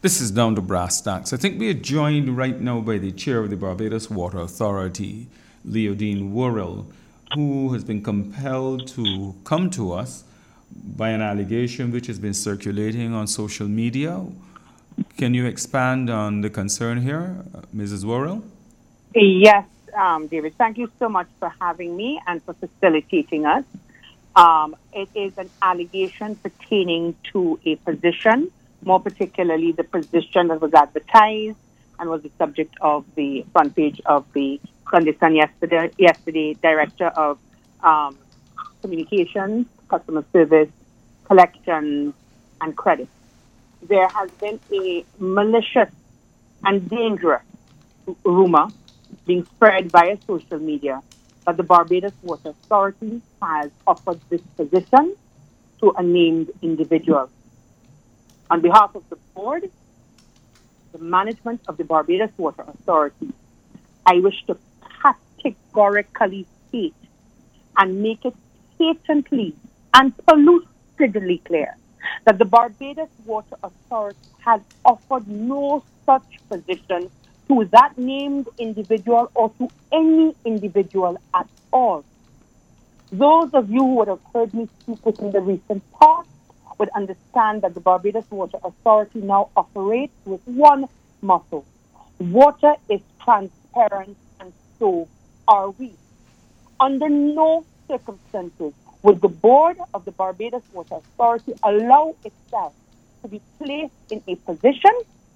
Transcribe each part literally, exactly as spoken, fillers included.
This is Down to Brass Tacks. I think we are joined right now by the chair of the Barbados Water Authority, Leodine Worrell, who has been compelled to come to us by an allegation which has been circulating on social media. Can you expand on the concern here, Missus Worrell? Yes, um, David. Thank you so much for having me and for facilitating us. Um, it is an allegation pertaining to a position, more particularly the position that was advertised and was the subject of the front page of the Sunday Sun yesterday, yesterday Director of um, Communications, Customer Service, Collections, and Credit. There has been a malicious and dangerous rumor being spread via social media that the Barbados Water Authority has offered this position to a named individual. On behalf of the board, the management of the Barbados Water Authority, I wish to categorically state and make it patently and pollucidly clear that the Barbados Water Authority has offered no such position to that named individual or to any individual at all. Those of you who would have heard me speak within the recent past would understand that the Barbados Water Authority now operates with one motto: water is transparent and so are we. Under no circumstances would the board of the Barbados Water Authority allow itself to be placed in a position,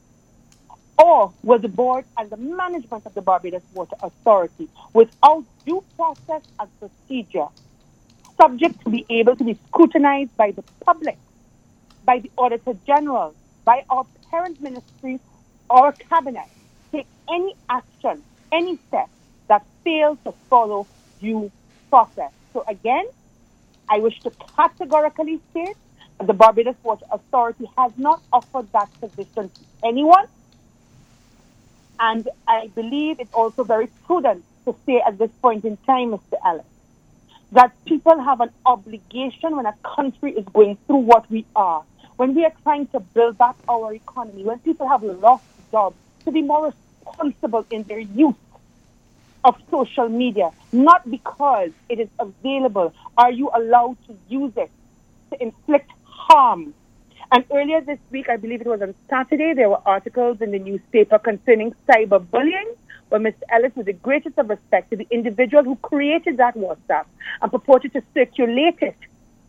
or will the board and the management of the Barbados Water Authority, without due process and procedure, subject to be able to be scrutinized by the public, by the Auditor General, by our parent ministry or cabinet, take any action, any step that fails to follow due process. So again, I wish to categorically state that the Barbados Water Authority has not offered that position to anyone. And I believe it's also very prudent to say at this point in time, Mister Ellis, that people have an obligation when a country is going through what we are, when we are trying to build back our economy, when people have lost jobs, to be more responsible in their use of social media. Not because it is available are you allowed to use it to inflict harm. And earlier this week, I believe it was on Saturday, there were articles in the newspaper concerning cyberbullying, where Mister Ellis, with the greatest of respect to the individual who created that WhatsApp and purported to circulate it,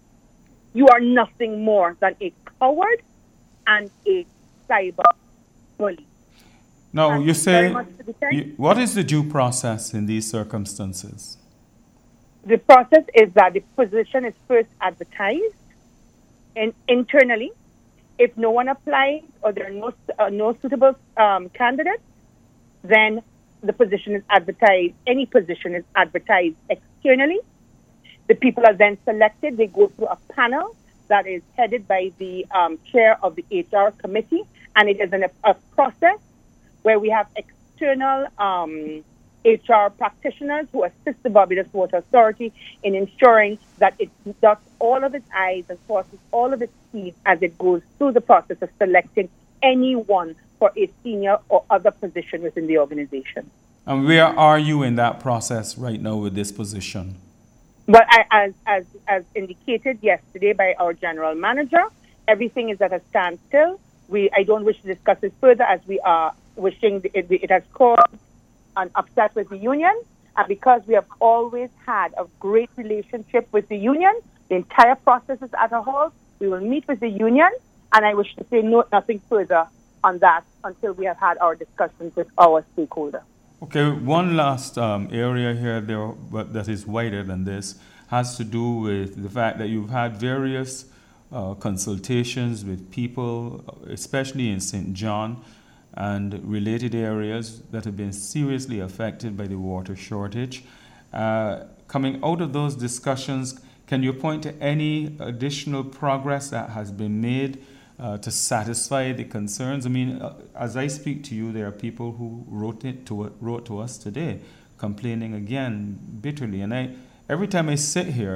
you are nothing more than a coward and a cyber bully. Now, Thank you you very say, much for the time. you, what is the due process in these circumstances? The process is that the position is first advertised and internally. If no one applies or there are no, uh, no suitable um, candidates, then the position is advertised. Any position is advertised externally. The people are then selected. They go through a panel that is headed by the um, chair of the H R committee, and it is an, a process where we have external um, H R practitioners who assist the Barbados Water Authority in ensuring that it dots all of its I's and crosses all of its T's as it goes through the process of selecting anyone for a senior or other position within the organization. And where are you in that process right now with this position? But I, as, as, as indicated yesterday by our general manager, everything is at a standstill. We, I don't wish to discuss it further as we are wishing the, it, it has caused an upset with the union. And because we have always had a great relationship with the union, the entire process is at a halt. We will meet with the union, and I wish to say no, nothing further on that until we have had our discussions with our stakeholder. Okay, one last um, area here there, but that is wider than this has to do with the fact that you've had various uh, consultations with people, especially in Saint John and related areas that have been seriously affected by the water shortage. Uh, coming out of those discussions, can you point to any additional progress that has been made uh, to satisfy the concerns? I mean, uh, as I speak to you, there are people who wrote it to wrote to us today, complaining again bitterly. And I, every time I sit here,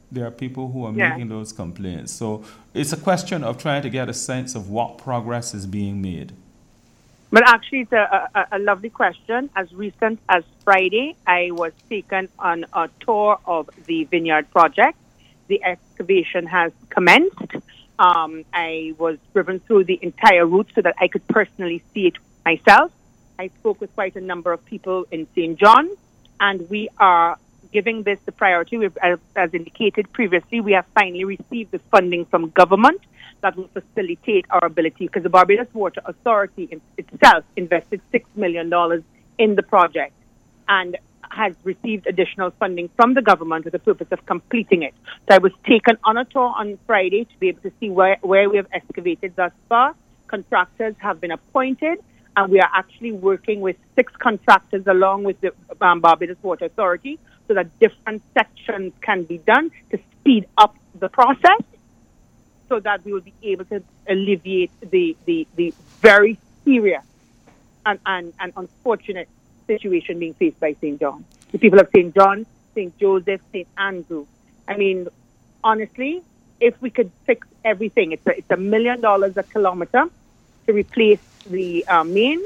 There are people who are Yeah. making those complaints. So it's a question of trying to get a sense of what progress is being made. But actually, it's a, a, a lovely question. As recent as Friday, I was taken on a tour of the Vineyard Project. The excavation has commenced. Um, I was driven through the entire route so that I could personally see it myself. I spoke with quite a number of people in Saint John, and we are giving this the priority. We've, as, as indicated previously, we have finally received the funding from government that will facilitate our ability, because the Barbados Water Authority in, itself invested six million dollars in the project and has received additional funding from the government with the purpose of completing it. So I was taken on a tour on Friday to be able to see where, where we have excavated thus far. Contractors have been appointed, and we are actually working with six contractors along with the um, Barbados Water Authority so that different sections can be done to speed up the process, so that we will be able to alleviate the, the, the very serious and, and, and unfortunate situation being faced by Saint John. The people of Saint John, Saint Joseph, Saint Andrew. I mean, honestly, if we could fix everything, it's a, it's a million dollars a kilometer to replace the uh, main.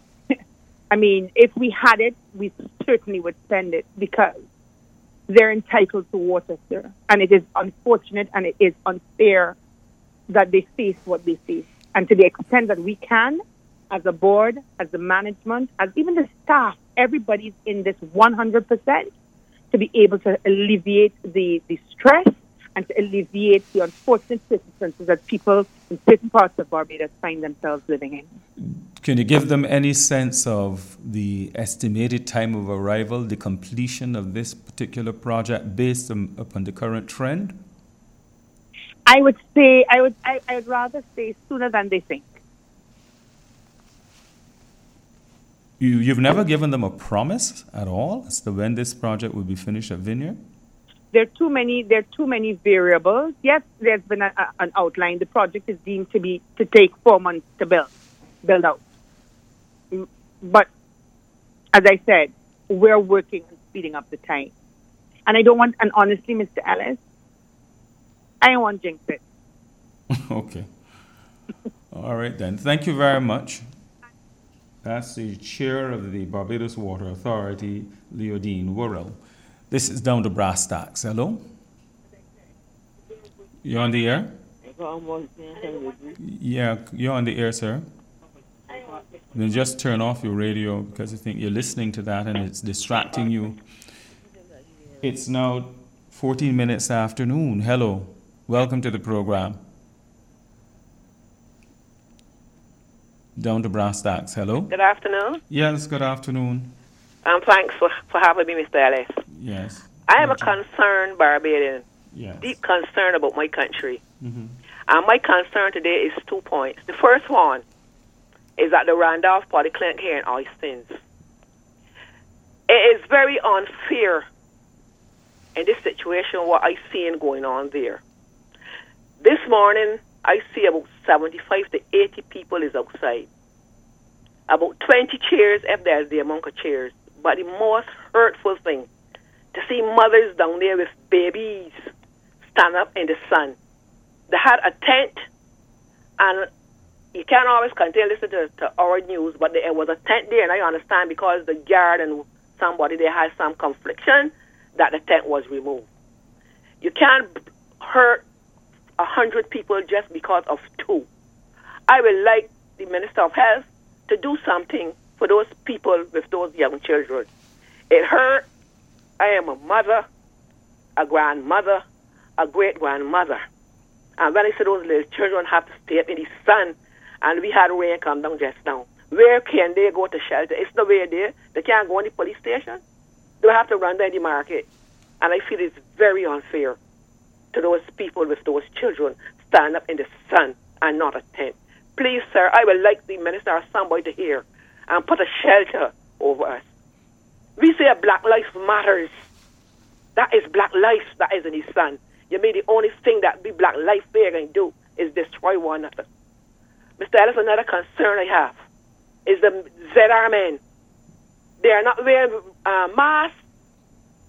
I mean, if we had it, we certainly would spend it, because they're entitled to water, sir. And it is unfortunate and it is unfair that they face what they face. And to the extent that we can, as a board, as the management, as even the staff, everybody's in this one hundred percent to be able to alleviate the, the stress and to alleviate the unfortunate circumstances that people in certain parts of Barbados find themselves living in. Can you give them any sense of the estimated time of arrival, the completion of this particular project based on, upon the current trend? I would say, I would, I, I would rather say sooner than they think. You, you've never given them a promise at all as to when this project will be finished at Vineyard? There are too many. There are too many variables. Yes, there's been a, a, an outline. The project is deemed to be to take four months to build, build out. But as I said, we're working on speeding up the time. And I don't want. And honestly, Mister Ellis, I don't want to jinx it. Okay. All right then. Thank you very much. That's the chair of the Barbados Water Authority, Leodine Worrell. This is Down to Brass Tacks. Hello? You're on the air? Yeah, you're on the air, sir. Then just turn off your radio because I think you're listening to that and it's distracting you. It's now fourteen minutes afternoon. Hello. Welcome to the program. Down to Brass Tacks. Hello? Good afternoon. Yes, good afternoon. Um, thanks for, for having me, Mister Ellis. Yes. I am a concerned Barbadian, Yes. deep concern about my country. Mm-hmm. And my concern today is two points. The first one is that the Randolph Polyclinic here in Oistins. It is very unfair in this situation what I seen going on there. This morning, I see about seventy-five to eighty people is outside. About twenty chairs, if there's the amount of chairs. But the most hurtful thing, to see mothers down there with babies stand up in the sun. They had a tent, and you can't always continue to listen to, to our news, but there was a tent there, and I understand because the guard and somebody there had some confliction that the tent was removed. You can't hurt a hundred people just because of two. I would like the Minister of Health to do something for those people with those young children. It hurt. I am a mother, a grandmother, a great-grandmother. And when I see those little children have to stay up in the sun, and we had rain come down just now, where can they go to shelter? It's nowhere there. They can't go in the police station. They have to run down the market. And I feel it's very unfair to those people with those children stand up in the sun and not a tent. Please, sir, I would like the minister or somebody to hear and put a shelter over us. We say Black Lives Matters. That is Black life that is in the sun. You mean the only thing that the Black life they are going to do is destroy one another. Mister Ellis, another concern I have is the Z R men. They are not wearing uh, masks.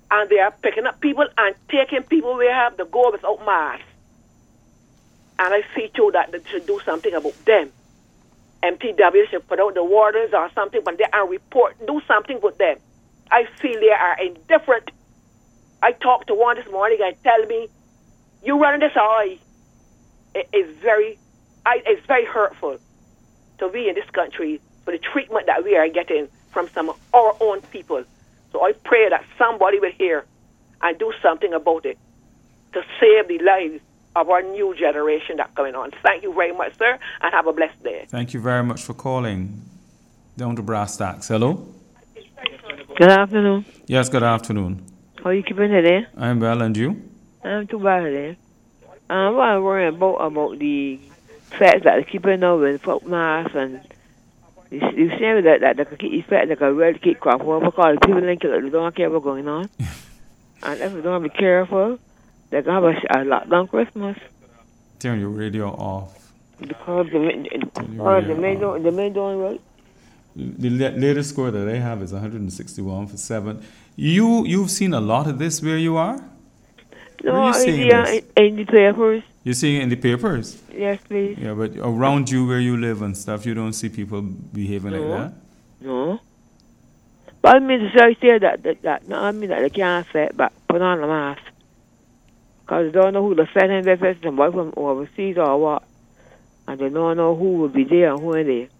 and they are picking up people and taking people where have to go without masks. And I feel too that they should do something about them. M T W should put out the warders or something, but they are report, do something with them. I feel they are indifferent. I talked to one this morning and tell me, you running this eye. It is very, I, it's very hurtful to be in this country for the treatment that we are getting from some of our own people. So I pray that somebody will hear and do something about it to save the lives of our new generation that's coming on. Thank you very much, sir, and have a blessed day. Thank you very much for calling. Down to brass tacks. Hello? Good afternoon. Yes, good afternoon. How are you keeping today? I'm well, and you? I'm too bad today. I'm worrying about, about the fact that they're keeping up with folk masks and you you see that, that they can keep effect, they can really keep crop over because people think that they don't care what's going on. And if we don't be careful, they can have a, a lockdown Christmas. Turn your radio off. Because the main, because the main don't, the main don't right. The latest score that I have is one hundred sixty-one for seven. You, you've seen a lot of this where you are? No, Where are you seeing yeah, this? in, in the papers. You're seeing it in the papers? Yes, please. Yeah, but around you where you live and stuff, you don't see people behaving No. like that? No. But I mean to say say that, that, that no, I mean that they can't fit, but put on a mask. Because they don't know who the fed and they fed somebody from overseas or what. And they don't know who will be there and who ain't there.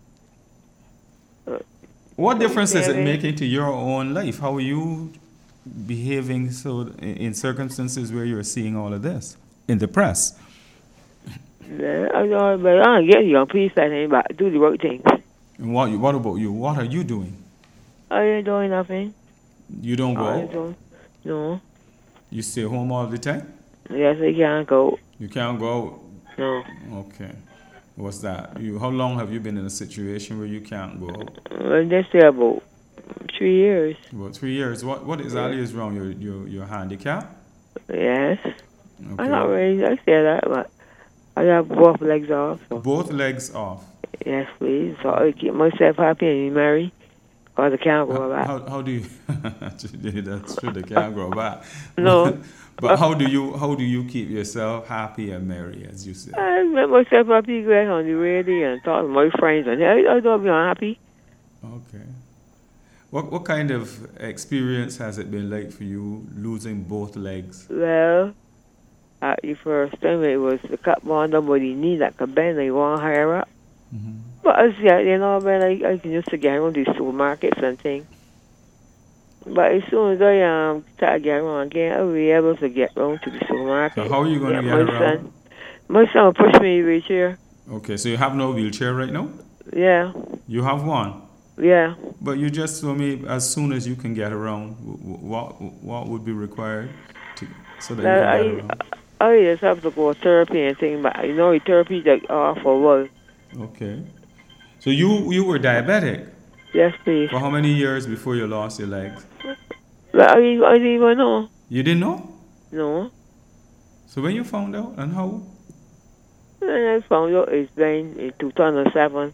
What difference is it Behaving. making to your own life? How are you behaving so in in circumstances where you're seeing all of this in the press? Yeah, I know, but I don't get you on peace and but do the right things. And what, what about you? What are you doing? I ain't doing nothing. You don't go I ain't out? doing, no. You stay home all the time? Yes, I can't go. You can't go out? No. Okay. What's that? You, how long have you been in a situation where you can't go out? Well, they say about three years. About three years. What What exactly is wrong? Your your your handicap? Yes. Okay. I'm not really, I say that, but I have both legs off. So. Both legs off. Yes, please. So I keep myself happy and be married. Because I can't go How, back. how, how do you? That's true. They can't go back. No. But how do you how do you keep yourself happy and merry, as you say? I make myself happy, go on the radio and talk to my friends, and I, I don't be unhappy. Okay. What what kind of experience has it been like for you losing both legs? Well, at the first time it was the cut bond over the knee that could bend, I want higher up. Mm-hmm. But as yet, you know, man, I, I can just to get around these supermarkets and things. But as soon as I um start to get around again, I'll be able to get around to the supermarket. So how are you going to Yeah, get my around? Son, my son will push me in the wheelchair. Okay, so you have no wheelchair right now? Yeah, You have one, yeah. but you just told me as soon as you can get around, w- w- what what would be required to so that Now, you can I, get around? I just have to go therapy and things, but you know, the therapy that are for a while. Okay. So you you were diabetic Yes, please. for how many years before you lost your legs? But I, I didn't even know. You didn't know? No. So when you found out and how? And I found out it's been in two thousand seven.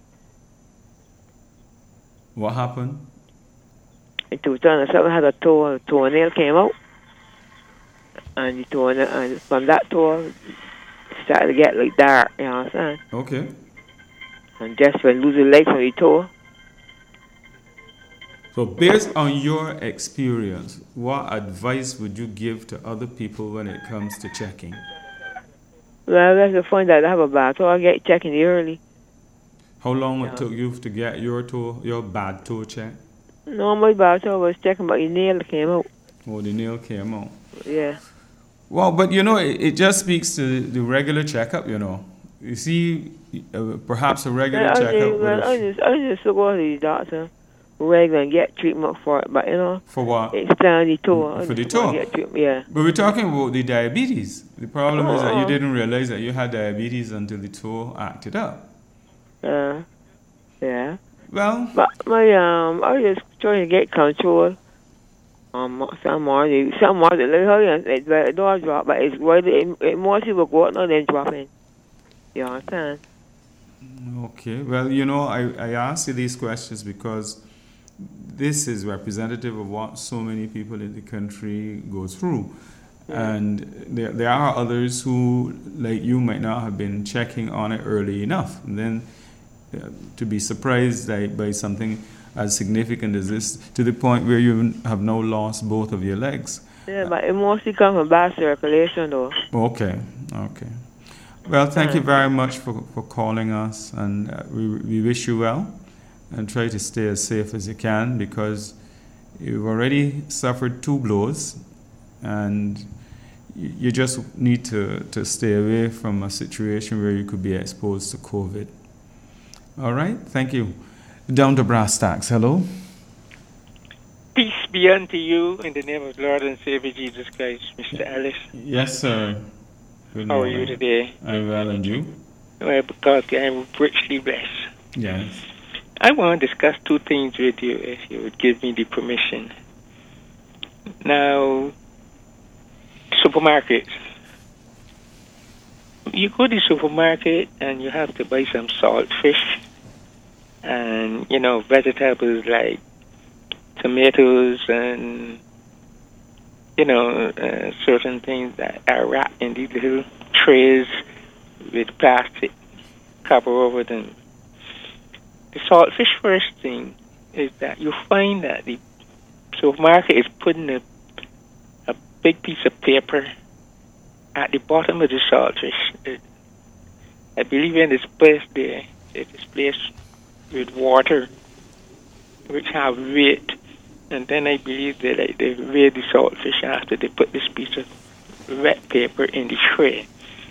What happened? In two thousand seven, I had a toe, a toenail came out. And the toenail, and from that toe, it started to get like dark, you know what I'm saying? Okay. And just when losing leg from the toe. So based on your experience, what advice would you give to other people when it comes to checking? Well, that's the fun that I have a bad toe. I get checking early. How long Yeah. it took you to get your toe, your bad toe checked? No, my bad toe was checking, but the nail came out. Oh, the nail came out. Yeah. Well, but you know, it, it just speaks to the regular checkup, you know. You see, uh, perhaps a regular I, checkup just, would well, I have, just, I just go to the doctor regular and get treatment for it, but you know, for what? it's down the toe. I For the just wanna toe? Get treatment, yeah. But we're talking about the diabetes. The problem is that you Oh. didn't realize that you had diabetes until the toe acted up. Uh, yeah. Well, But my um, I just trying to get control. Um, some more, some more, it's it don't drop, but it's really it, it more people go out now than dropping. You understand? okay. Well, you know, I, I ask you these questions because this is representative of what so many people in the country go through. And there, there are others who, like you, might not have been checking on it early enough. And then uh, to be surprised like, by something as significant as this, to the point where you have now lost both of your legs. Yeah, but it mostly comes from bad circulation, though. Okay, okay. Well, thank you very much for, for calling us, and uh, we, we wish you well, and try to stay as safe as you can, because you've already suffered two blows, and you, you just need to, to stay away from a situation where you could be exposed to COVID. All right, thank you. Down to brass tacks. Hello. Peace be unto you in the name of Lord and Savior Jesus Christ, Mister Ellis. Yes, sir. Good How morning. are you today? I'm well, and you? Well, because I'm richly blessed. Yes. I want to discuss two things with you, if you would give me the permission. Now, supermarkets. You go to the supermarket and you have to buy some salt fish and, you know, vegetables like tomatoes and, you know, uh, certain things that are wrapped in these little trays with plastic cover over them. The saltfish first thing is that you find that the supermarket is putting a, a big piece of paper at the bottom of the saltfish. It, I believe in this place there, it is placed with water, which have weight. And then I believe that like, they weigh the saltfish after they put this piece of wet paper in the tray.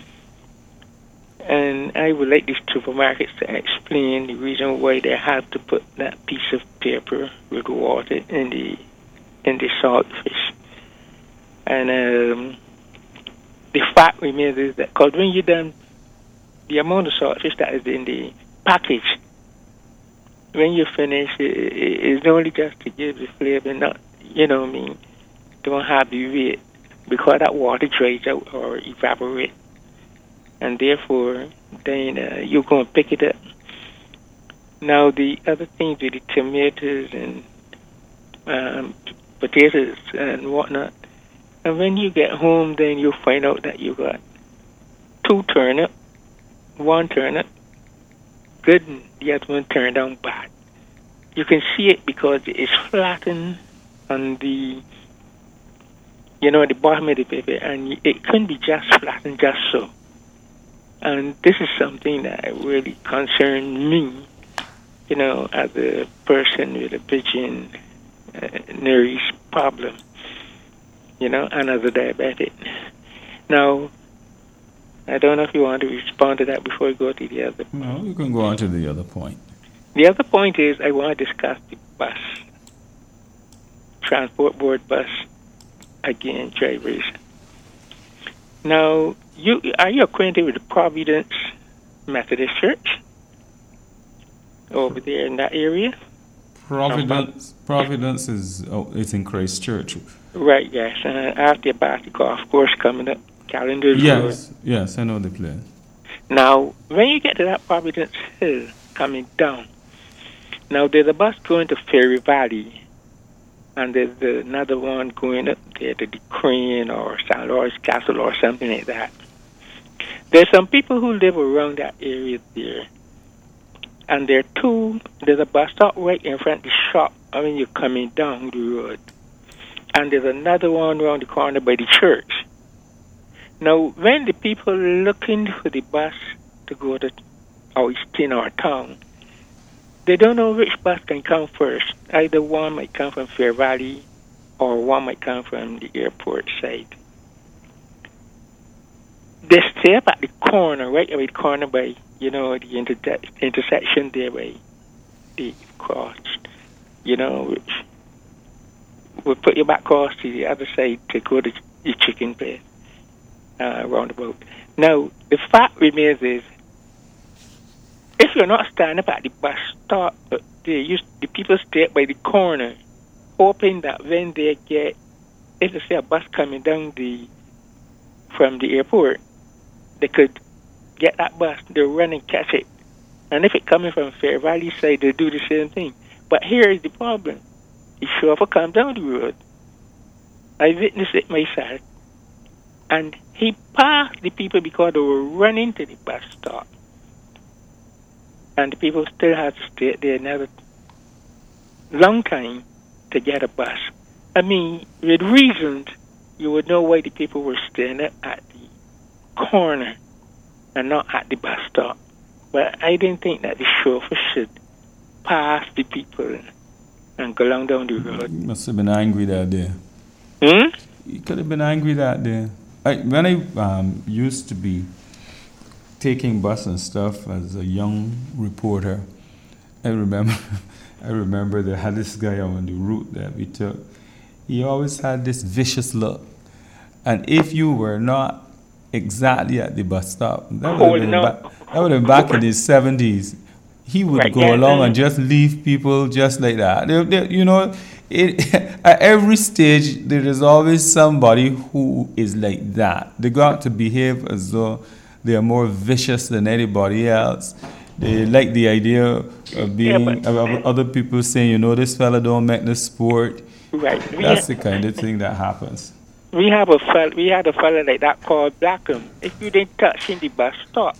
And I would like these supermarkets to explain the reason why they have to put that piece of paper with water in the in the saltfish. And um, the fact remains is that because when you done the amount of saltfish that is in the package, when you finish, it, it, it's only just to give the flavor, not, you know what I mean, don't have the weight, because that water dries out or evaporates. And therefore, then uh, you're going to pick it up. Now, the other things with the tomatoes and um, potatoes and whatnot, and when you get home, then you'll find out that you got two turnip, one turnip, good, and the other one turned out bad. You can see it because it's flattened on the, you know, the bottom of the paper, and it couldn't be just flattened just so. And this is something that really concerns me, you know, as a person with a pigeon uh, nourished problem, you know, and as a diabetic. Now, I don't know if you want to respond to that before we go to the other point. No, you can go on to the other point. The other point is I want to discuss the bus, transport board bus, again, drivers. Now, you are you acquainted with the Providence Methodist Church over there in that area? Providence, Providence is oh, it's in Christchurch. Right, yes. Uh, after about the golf course coming up, calendar. Yes, road. Yes, I know the place. Now, when you get to that Providence Hill coming down, now there's a bus going to Fairy Valley, and there's the, another one going up there to the Crane or Saint Lawrence Castle or something like that. There's some people who live around that area there, and there are two, there's a bus stop right in front of the shop when you're coming down the road, and there's another one around the corner by the church. Now, when the people are looking for the bus to go to Austin or town, they don't know which bus can come first. Either one might come from Fair Valley or one might come from the airport side. They stay up at the corner, right at the corner by, you know, the inter- intersection there by the cross, you know, which will put you back across to the other side to go to the chicken place uh, roundabout. Now, the fact remains is, if you're not standing up at the bus stop, they used, the people stay by the corner, hoping that when they get, if they see a bus coming down the from the airport, they could get that bus, they'll run and catch it. And if it's coming from Fair Valley side, they do the same thing. But here is the problem. the chauffeur come down the road. I witnessed it myself. And he passed the people because they were running to the bus stop. And the people still had to stay there another long time to get a bus. I mean, with reasons, you would know why the people were standing at the corner and not at the bus stop. But I didn't think that the chauffeur should pass the people and go along down the road. You must have been angry that day. Hmm? You could have been angry that day. I, when I um, used to be taking bus and stuff as a young reporter, I remember I remember they had this guy on the route that we took. He always had this vicious look. And if you were not exactly at the bus stop, that would Oh, have been, no. ba- that would have been back in his seventies. He would Right, go yeah, along yeah. and just leave people just like that. They, they, you know, it, at every stage, there is always somebody who is like that. They got to behave as though they are more vicious than anybody else. They like the idea of being, Yeah, but- of other people saying, you know, this fella don't make the sport. Right. We, That's ha- the kind of thing that happens. we have a fella, we had a fella like that called Blackham. If you didn't touch him, the bus stop.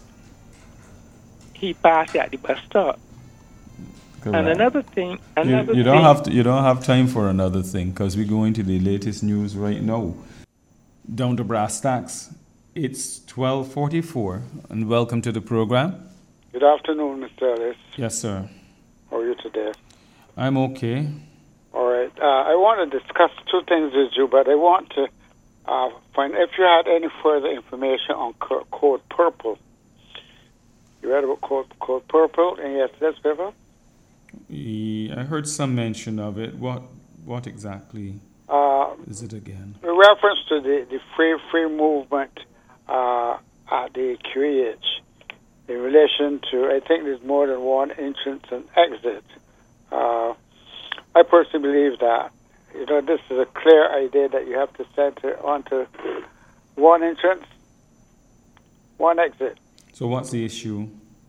He passed at the bus stop. And Correct. another thing, You, another you don't thing, have to, you don't have time for another thing because we're going to the latest news right now. Down to brass tacks. It's twelve forty-four, and welcome to the program. Good afternoon, Mister Ellis. Yes, sir. How are you today? I'm okay. All right. Uh, I want to discuss two things with you, but I want to uh, find if you had any further information on co- Code Purple. You read about Code, Code Purple in yesterday's paper? E- I heard some mention of it. What what exactly Uh, is it again? in reference to the, the free free movement uh, at the Q E H in relation to, I think there's more than one entrance and exit. Uh, I personally believe that, you know, this is a clear idea that you have to center onto one entrance, one exit. So what's the issue?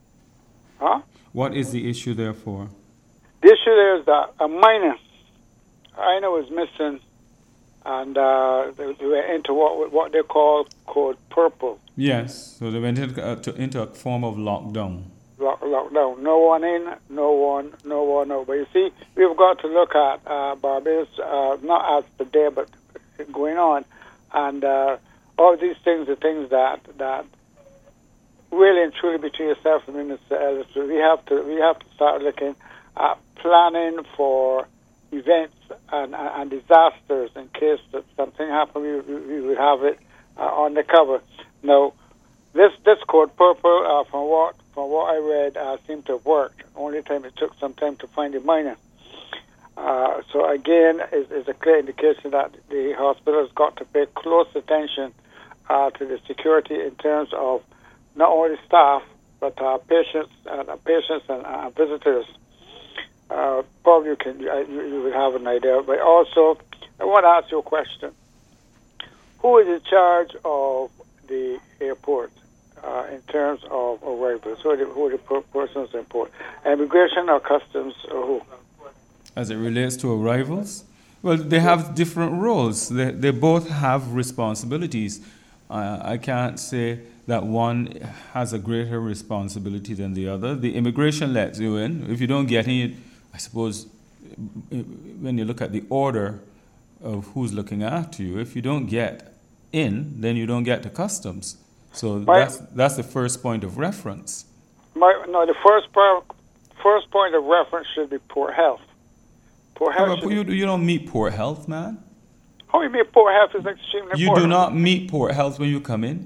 Huh? What is the issue therefore? The issue there is that a minor, I know, is missing, and uh, they, they were into what what they call Code Purple. Yes. So they went into, uh, to, into a form of lockdown. Lock, lockdown. No one in, no one, no one out. But you see, we've got to look at uh, Barbados, uh, not as today, but going on. And uh, all these things are things that, that really and truly between yourself and Minister Ellis, we have to we have to start looking at planning for events and, and, and disasters in case that something happened, we, we, we would have it uh, on the cover. Now, this this Code Purple, uh, from what from what I read, uh, seemed to have worked. Only time it took some time to find a minor. Uh, so again, is is a clear indication that the hospital has got to pay close attention uh, to the security in terms of not only staff but uh, patients and uh, patients and uh, visitors. Uh, probably you can uh, you, you would have an idea. But also, I want to ask you a question: who is in charge of the airport uh, in terms of arrivals? Who are the, who are the per- persons in port? Immigration or customs or who? As it relates to arrivals? Well, they have different roles. They, they both have responsibilities. Uh, I can't say that one has a greater responsibility than the other. The immigration lets you in. If you don't get in, I suppose when you look at the order of who's looking after you, if you don't get in, then you don't get to customs. So My- that's that's the first point of reference. My, no, the first part, first point of reference should be poor health. Poor health. However, should you, be, you don't meet poor health, man. how you mean poor health is extremely You important? do not meet poor health when you come in.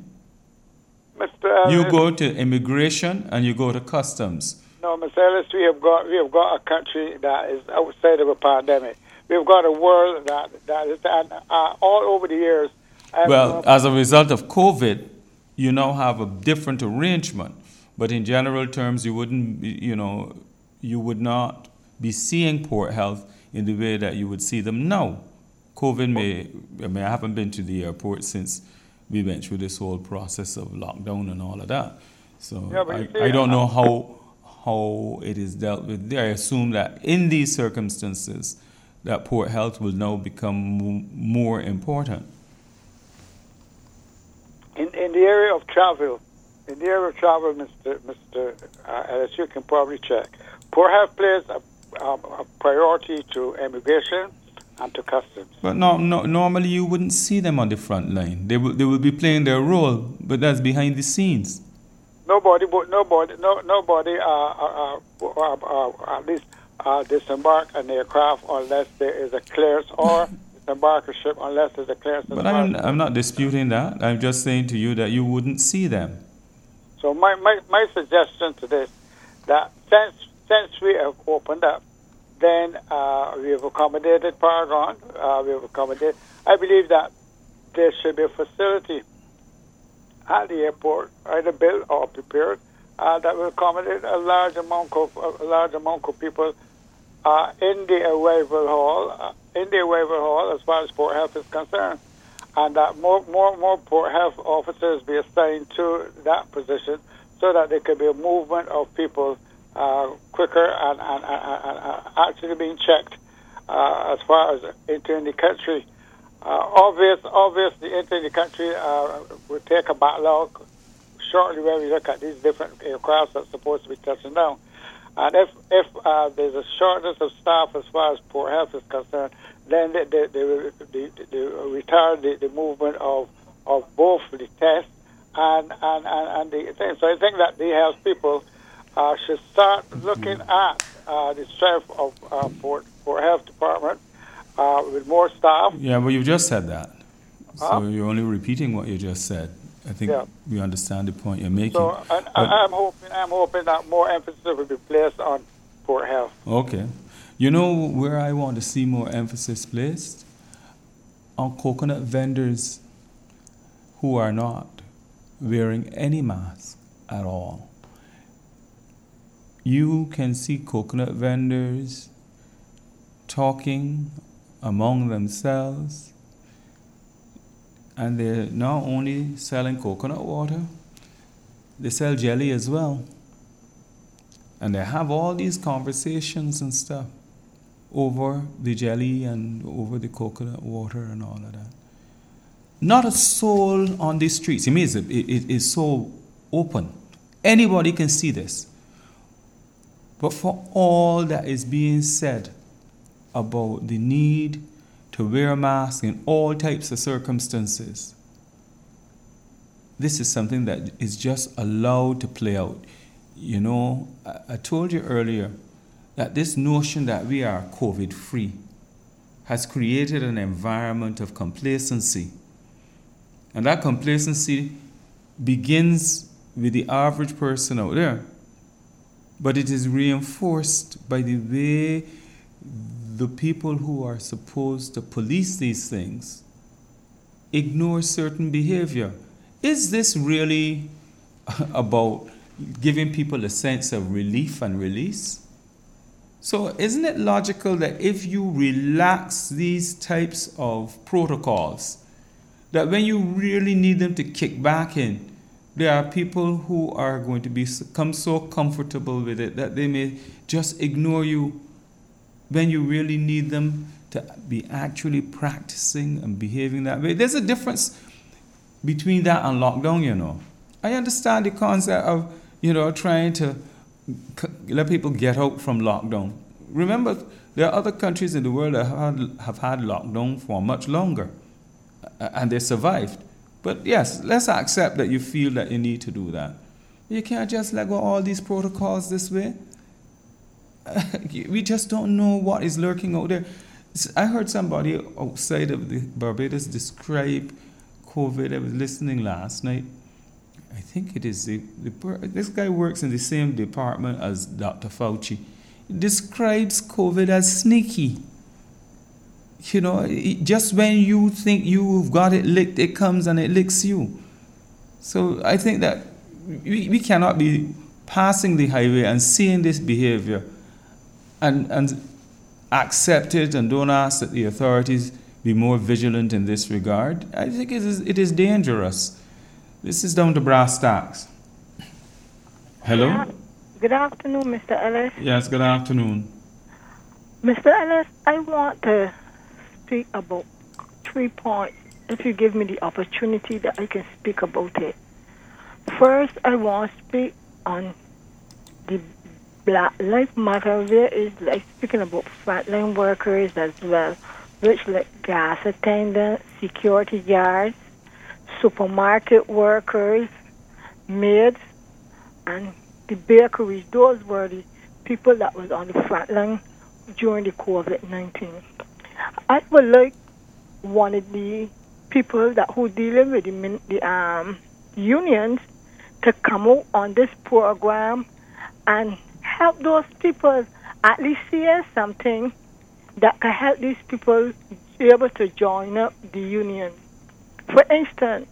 Mister Ellis, You go to immigration and you go to customs. No, Mister Ellis, we have got we have got a country that is outside of a pandemic. We've got a world that that is and, uh, all over the years. And, Well, uh, as a result of COVID, you now have a different arrangement. But in general terms, you wouldn't, be- you know, you would not be seeing poor health in the way that you would see them now. COVID may, I mean, I haven't been to the airport since we went through this whole process of lockdown and all of that. So Yeah, but you I, see, I don't uh, know how how it is dealt with there. I assume that in these circumstances, that Port Health will now become m- more important? In in the area of travel, in the area of travel, Mister Mister Uh, Ellis, you can probably check. Port Health plays a, um, a priority to immigration and to customs. But no, no, normally you wouldn't see them on the front line. They will, they will be playing their role, but that's behind the scenes. Nobody, but nobody, no, nobody, uh, uh, uh, uh, at least uh, disembark an aircraft unless there is a clearance, or disembark a ship unless there's a clearance. But I'm, I'm not disputing that. I'm just saying to you that you wouldn't see them. So my, my, my suggestion to this, that since since we have opened up, then uh, we have accommodated Paragon. Uh, we have accommodated. I believe that there should be a facility at the airport, either built or prepared, uh, that will accommodate a large amount of a large amount of people uh, in the arrival hall, uh, in the arrival hall, as far as Port Health is concerned, and that more more more Port Health officers be assigned to that position, so that there could be a movement of people uh, quicker and, and, and, and, and actually being checked uh, as far as entering the country. Uh, obvious, obviously, entering the country uh, would take a backlog shortly when we look at these different aircraft that's supposed to be touching down. And if if uh, there's a shortness of staff as far as Port Health is concerned, then they they, they, they, they retard the, the movement of of both the test and and, and, and the thing. So I think that the health people uh, should start looking at uh, the strength of uh, Port Port Health Department uh, with more staff. Yeah, but you just said that. So Huh? you're only repeating what you just said. I think Yeah. we understand the point you're making. So and, But- I'm hoping I'm hoping that more emphasis will be placed on Port Health. Okay. You know where I want to see more emphasis placed? On coconut vendors who are not wearing any mask at all. You can see coconut vendors talking among themselves, and they're not only selling coconut water, they sell jelly as well. And they have all these conversations and stuff over the jelly and over the coconut water and all of that. Not a soul on these streets. I mean, it's, it, it is so open. Anybody can see this. But for all that is being said about the need to wear a mask in all types of circumstances, this is something that is just allowed to play out. You know, I, I told you earlier that this notion that we are COVID-free has created an environment of complacency. And that complacency begins with the average person out there. But it is reinforced by the way the people who are supposed to police these things ignore certain behavior. Is this really about giving people a sense of relief and release? So isn't it logical that if you relax these types of protocols, that when you really need them to kick back in, there are people who are going to become so comfortable with it that they may just ignore you when you really need them to be actually practicing and behaving that way? There's a difference between that and lockdown, you know. I understand the concept of, you know, trying to c- let people get out from lockdown. Remember, there are other countries in the world that have, have had lockdown for much longer, uh, and they survived. But yes, let's accept that you feel that you need to do that. You can't just let go all these protocols this way. We just don't know what is lurking out there. I heard somebody outside of the Barbados describe COVID. I was listening last night. I think it is the, the this guy works in the same department as Doctor Fauci. He describes COVID as sneaky. You know, it, just when you think you've got it licked, it comes and it licks you. So I think that we, we cannot be passing the highway and seeing this behavior and, and accept it and don't ask that the authorities be more vigilant in this regard. I think it is, it is dangerous. This is down to brass tacks. Hello? Good afternoon, Mister Ellis. Yes, good afternoon. Mister Ellis, I want to speak about three points. If you give me the opportunity that I can speak about it. First, I want to speak on the Black Lives Matter. There is like speaking about frontline workers as well, which like gas attendants, security guards, supermarket workers, maids, and the bakeries. Those were the people that was on the front line during the COVID nineteen. I would like one of the people that who dealing with the, the um, unions to come out on this program and help those people at least see something that can help these people be able to join up the union. For instance,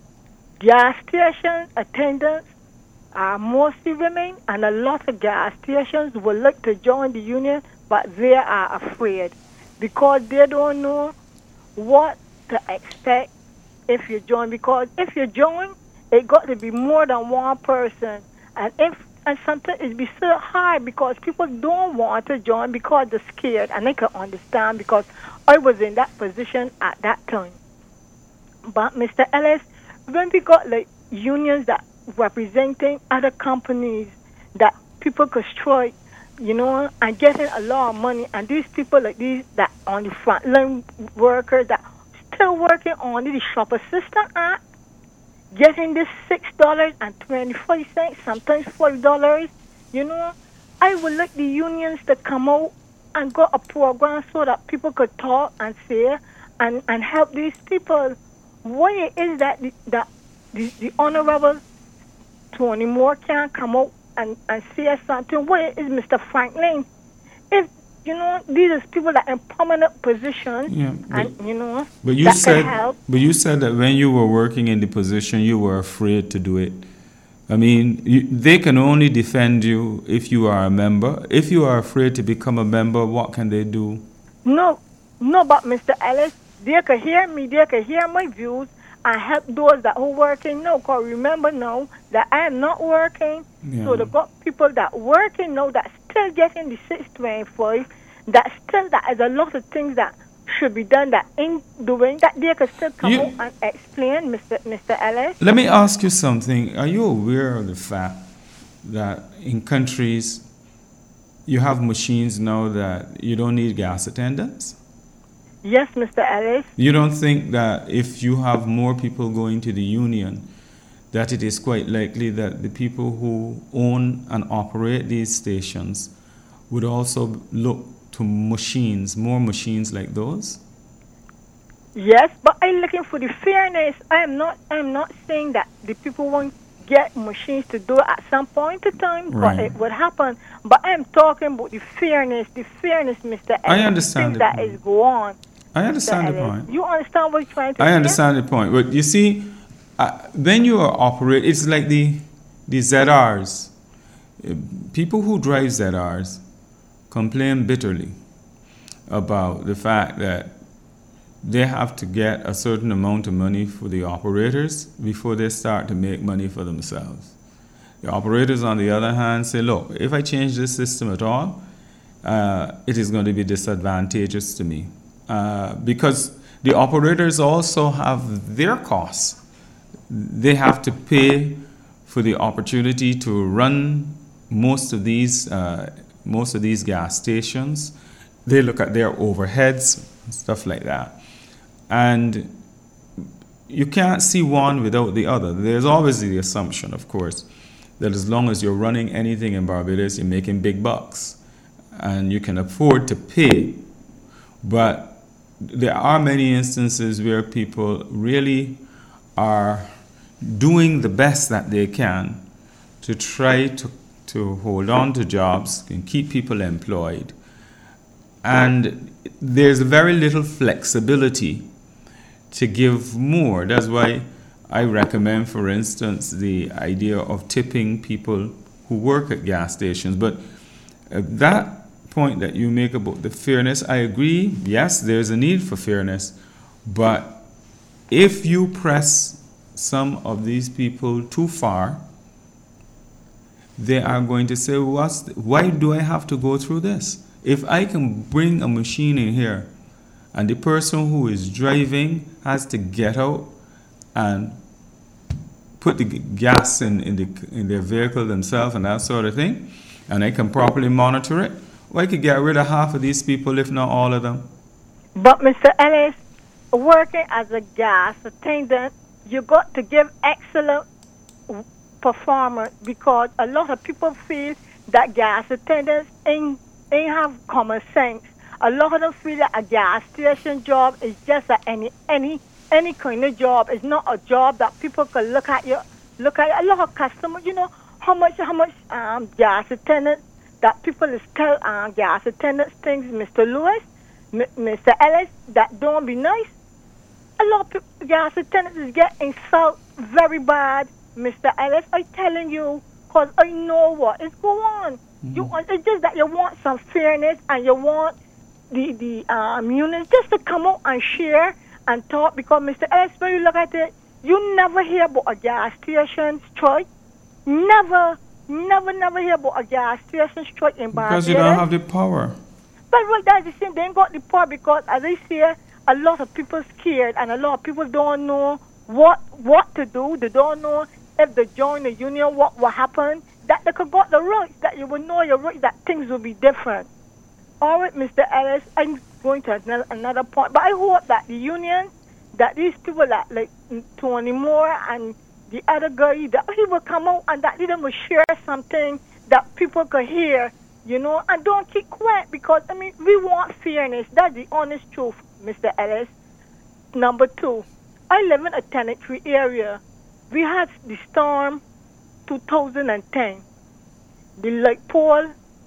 gas station attendants are mostly women, and a lot of gas stations would like to join the union, but they are afraid because they don't know what to expect if you join. Because if you join, it got to be more than one person, and if and sometimes it be so hard because people don't want to join because they're scared, and I can understand because I was in that position at that time. But Mister Ellis, when we got like unions that representing other companies that people could strike, you know, and getting a lot of money, and these people like these that on the front line workers that still working on the shop assistant act, getting this six dollars and twenty five cents, sometimes five dollars, you know, I would like the unions to come out and got a program so that people could talk and say and, and help these people. Why it is that the, that the, the Honorable Tony Moore can't come out and, and say something? Why is Mister Franklin? If, you know, these are people that are in permanent positions, yeah, but, and, you know, but you that said, can help. But you said that when you were working in the position, you were afraid to do it. I mean, you, they can only defend you if you are a member. If you are afraid to become a member, what can they do? No, no, but Mister Ellis, they can hear me, they can hear my views, and help those that are working now. Because remember now that I am not working, Yeah. so the got people that working now that still getting the six twenty-five, that still that is a lot of things that should be done that ain't doing, that they can still come You- out and explain, Mister Mister Ellis. Let me ask you something. Are you aware of the fact that in countries you have machines now that you don't need gas attendants? Yes, Mister Ellis. You don't think that if you have more people going to the union, that it is quite likely that the people who own and operate these stations would also look to machines, more machines like those? Yes, but I'm looking for the fairness. I am not. I am not saying that the people won't get machines to do it at some point in time, Right. but it would happen. But I'm talking about the fairness. The fairness, Mister Ellis. I understand the the things that point. is go on. I understand Mister the Ellis. point. You understand what you're trying to I say? understand the point. But you see, uh, when you are operate, it's like the the Z Rs. Uh, People who drive Z Rs complain bitterly about the fact that they have to get a certain amount of money for the operators before they start to make money for themselves. The operators, on the other hand, say, look, if I change this system at all, uh, it is going to be disadvantageous to me. Uh, because the operators also have their costs. They have to pay for the opportunity to run most of these uh, most of these gas stations. They look at their overheads, stuff like that. And you can't see one without the other. There's always the assumption, of course, that as long as you're running anything in Barbados, you're making big bucks and you can afford to pay. But there are many instances where people really are doing the best that they can to try to, to hold on to jobs and keep people employed. And there's very little flexibility to give more. That's why I recommend, for instance, the idea of tipping people who work at gas stations. But uh, that point that you make about the fairness, I agree. Yes, there's a need for fairness. But if you press some of these people too far, they are going to say, What's the, why do I have to go through this? If I can bring a machine in here and the person who is driving has to get out and put the g- gas in, in, the, in their vehicle themselves and that sort of thing, and I can properly monitor it, well, I could get rid of half of these people, if not all of them. But Mister Ellis, working as a gas attendant, you got to give excellent w- performance, because a lot of people feel that gas attendants ain't, ain't have common sense. A lot of them feel that a gas station job is just a any any any kind of job. It's not a job that people can look at you look at. A lot of customers, you know, how much how much um, gas attendants that people is tell uh, gas attendants things, Mister Lewis, M- Mister Ellis, that don't be nice. A lot of people, gas attendants is getting insulted very bad, Mister Ellis. I'm telling you, because I know what is going on. Mm-hmm. You, it's just that you want some fairness, and you want the the um, unions just to come out and share and talk, because Mister Ellis, when you look at it, you never hear about a gas station strike. Never, never, never hear about a gas station strike in Barbados. Because you don't have the power. But well, that's the same. They ain't got the power, because as I say, a lot of people scared, and a lot of people don't know what what to do. They don't know if they join the union, what will happen. That they could got the rights, that you will know your rights, that things will be different. All right, Mister Ellis, I'm going to another, another point, but I hope that the union, that these people that like Tony Moore and the other guy, that he will come out and that they will share something that people could hear, you know, and don't keep quiet, because, I mean, we want fairness. That's the honest truth, Mister Ellis. Number two, I live in a tenantry area. We had the storm two thousand ten. The light pole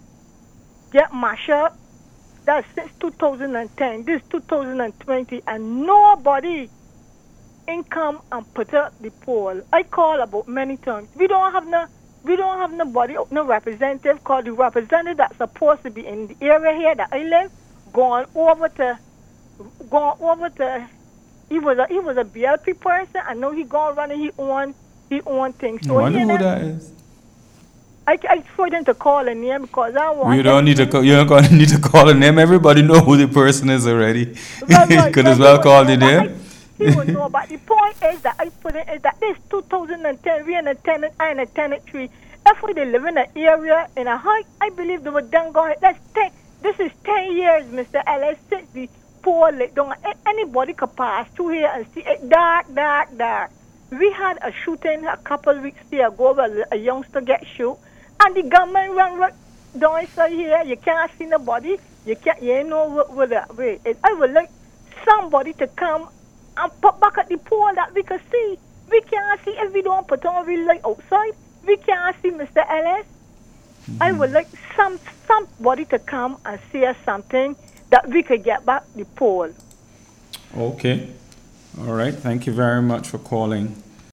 get mashed up. That's since two thousand ten. This is two thousand twenty, and nobody ain't come and put up the pole. I call about many times. We don't have no, we don't have nobody, no representative. Called the representative that's supposed to be in the area here that I live, going over to, going over to. He was a he was a B L P person. I know he gone running. He own he own things. So I wonder he who not- that is. I, I told him to call a name, because I want. You don't need to. Call, you don't gonna need to call a name. Everybody know who the person is already. Well, You well, could well, as well he call would the know, name. but I- He would know, but the point is that I put it is that this two thousand ten, we in a tenant, I in a tenantry. If we they live in an area in a high, I believe they would done go ahead. That's ten. This is ten years, Mister Ellis, since the poor lit down. Anybody could pass through here and see it dark, dark, dark. We had a shooting a couple of weeks ago where a youngster get shot, and the gunman run right down inside here. You can't see nobody. You can't. You ain't know what where the way. I would like somebody to come and put back at the pole that we can see. We can't see if we don't put on real light outside. We can't see, Mister Ellis. Mm-hmm. I would like some somebody to come and say something that we could get back the pole. Okay. All right. Thank you very much for calling.